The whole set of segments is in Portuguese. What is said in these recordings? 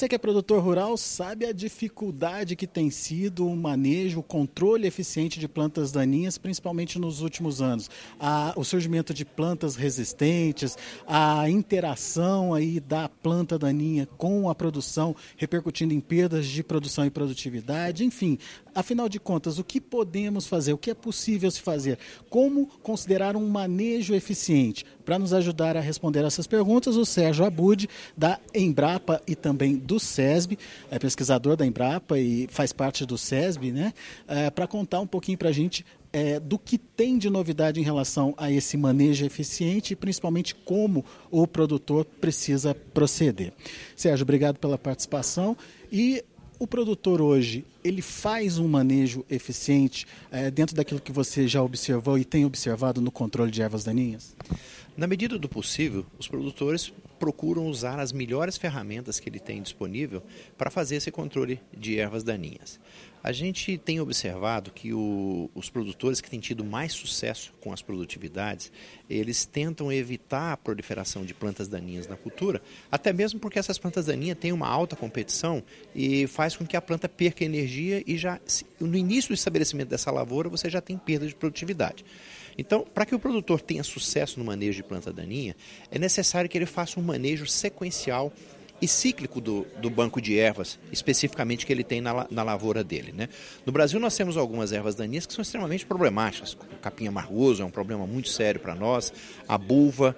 Você que é produtor rural sabe a dificuldade que tem sido o manejo, o controle eficiente de plantas daninhas, principalmente nos últimos anos. O surgimento de plantas resistentes, a interação aí da planta daninha com a produção, repercutindo em perdas de produção e produtividade, enfim. Afinal de contas, o que podemos fazer, o que é possível se fazer? Como considerar um manejo eficiente? Para nos ajudar a responder essas perguntas, o Sérgio Abud, da Embrapa e também do SESB, é pesquisador da Embrapa e faz parte do SESB, né? Para contar um pouquinho para a gente do que tem de novidade em relação a esse manejo eficiente e principalmente como o produtor precisa proceder. Sérgio, obrigado pela participação. E o produtor hoje, ele faz um manejo eficiente dentro daquilo que você já observou e tem observado no controle de ervas daninhas? Na medida do possível, os produtores procuram usar as melhores ferramentas que ele tem disponível para fazer esse controle de ervas daninhas. A gente tem observado que os produtores que têm tido mais sucesso com as produtividades, eles tentam evitar a proliferação de plantas daninhas na cultura, até mesmo porque essas plantas daninhas têm uma alta competição e faz com que a planta perca energia e já no início do estabelecimento dessa lavoura você já tem perda de produtividade. Então, para que o produtor tenha sucesso no manejo de planta daninha, é necessário que ele faça um manejo sequencial e cíclico do banco de ervas, especificamente que ele tem na lavoura dele, né? No Brasil nós temos algumas ervas daninhas que são extremamente problemáticas. O capim amargoso é um problema muito sério para nós, a bulva,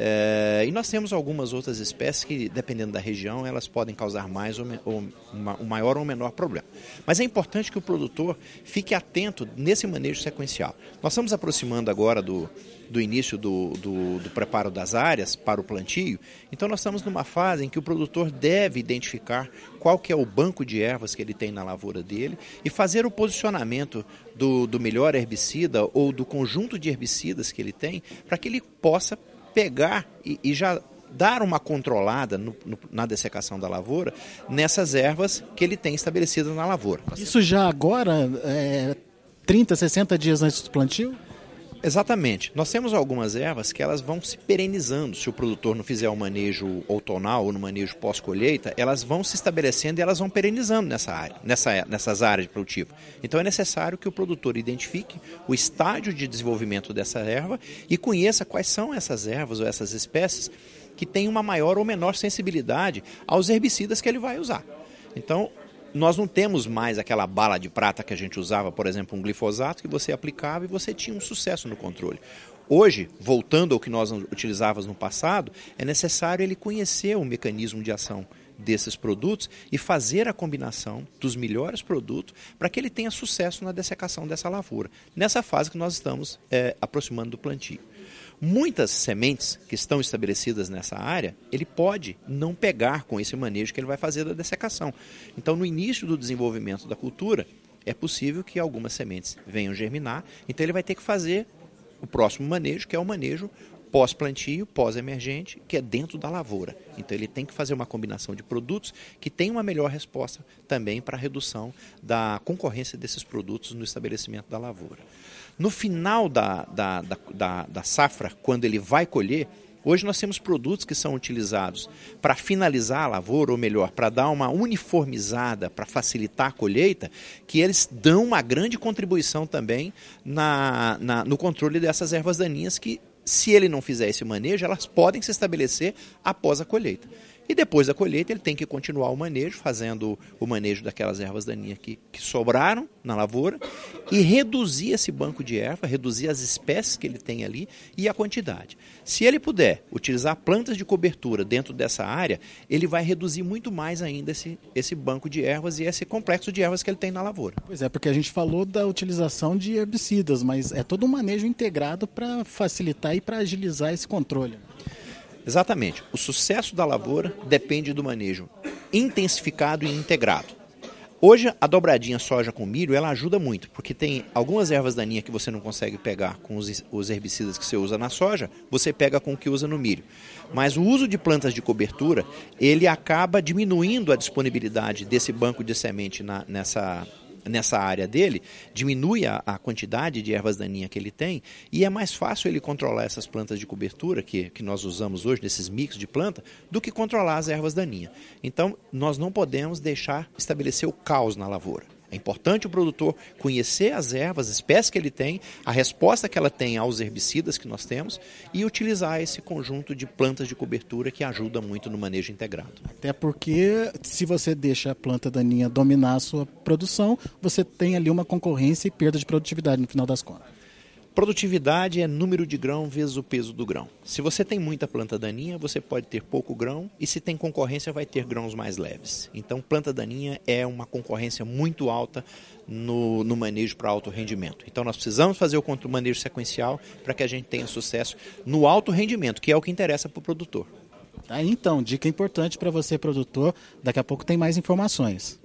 e nós temos algumas outras espécies que, dependendo da região, elas podem causar mais ou um maior ou menor problema. Mas é importante que o produtor fique atento nesse manejo sequencial. Nós estamos aproximando agora do início do preparo das áreas para o plantio, então nós estamos numa fase em que o produtor deve identificar qual que é o banco de ervas que ele tem na lavoura dele e fazer o posicionamento do melhor herbicida ou do conjunto de herbicidas que ele tem para que ele possa pegar e já dar uma controlada na dessecação da lavoura nessas ervas que ele tem estabelecidas na lavoura. Isso já agora, 30, 60 dias antes do plantio? Exatamente. Nós temos algumas ervas que elas vão se perenizando. Se o produtor não fizer o manejo outonal ou no manejo pós-colheita, elas vão se estabelecendo e elas vão perenizando nessas áreas de plantio. Então é necessário que o produtor identifique o estágio de desenvolvimento dessa erva e conheça quais são essas ervas ou essas espécies que têm uma maior ou menor sensibilidade aos herbicidas que ele vai usar. Então, nós não temos mais aquela bala de prata que a gente usava, por exemplo, um glifosato que você aplicava e você tinha um sucesso no controle. Hoje, voltando ao que nós utilizávamos no passado, é necessário ele conhecer o mecanismo de ação desses produtos e fazer a combinação dos melhores produtos para que ele tenha sucesso na dessecação dessa lavoura, nessa fase que nós estamos aproximando do plantio. Muitas sementes que estão estabelecidas nessa área, ele pode não pegar com esse manejo que ele vai fazer da dessecação. Então, no início do desenvolvimento da cultura, é possível que algumas sementes venham germinar, então ele vai ter que fazer o próximo manejo, que é o manejo pós-plantio, pós-emergente, que é dentro da lavoura. Então ele tem que fazer uma combinação de produtos que tem uma melhor resposta também para a redução da concorrência desses produtos no estabelecimento da lavoura. No final da safra, quando ele vai colher, hoje nós temos produtos que são utilizados para finalizar a lavoura, ou melhor, para dar uma uniformizada, para facilitar a colheita, que eles dão uma grande contribuição também no controle dessas ervas daninhas que, se ele não fizer esse manejo, elas podem se estabelecer após a colheita. E depois da colheita ele tem que continuar o manejo, fazendo o manejo daquelas ervas daninhas que sobraram na lavoura e reduzir esse banco de erva, reduzir as espécies que ele tem ali e a quantidade. Se ele puder utilizar plantas de cobertura dentro dessa área, ele vai reduzir muito mais ainda esse banco de ervas e esse complexo de ervas que ele tem na lavoura. Pois é, porque a gente falou da utilização de herbicidas, mas é todo um manejo integrado para facilitar e para agilizar esse controle. Exatamente. O sucesso da lavoura depende do manejo intensificado e integrado. Hoje, a dobradinha soja com milho, ela ajuda muito, porque tem algumas ervas daninhas que você não consegue pegar com os herbicidas que você usa na soja, você pega com o que usa no milho. Mas o uso de plantas de cobertura, ele acaba diminuindo a disponibilidade desse banco de semente nessa área dele, diminui a quantidade de ervas daninhas que ele tem e é mais fácil ele controlar essas plantas de cobertura que nós usamos hoje, nesses mix de planta, do que controlar as ervas daninhas. Então, nós não podemos deixar estabelecer o caos na lavoura. É importante o produtor conhecer as ervas, as espécies que ele tem, a resposta que ela tem aos herbicidas que nós temos e utilizar esse conjunto de plantas de cobertura que ajuda muito no manejo integrado. Até porque se você deixa a planta daninha dominar a sua produção, você tem ali uma concorrência e perda de produtividade no final das contas. Produtividade é número de grão vezes o peso do grão. Se você tem muita planta daninha, você pode ter pouco grão e se tem concorrência, vai ter grãos mais leves. Então, planta daninha é uma concorrência muito alta no manejo para alto rendimento. Então, nós precisamos fazer o manejo sequencial para que a gente tenha sucesso no alto rendimento, que é o que interessa para o produtor. Então, dica importante para você, produtor. Daqui a pouco tem mais informações.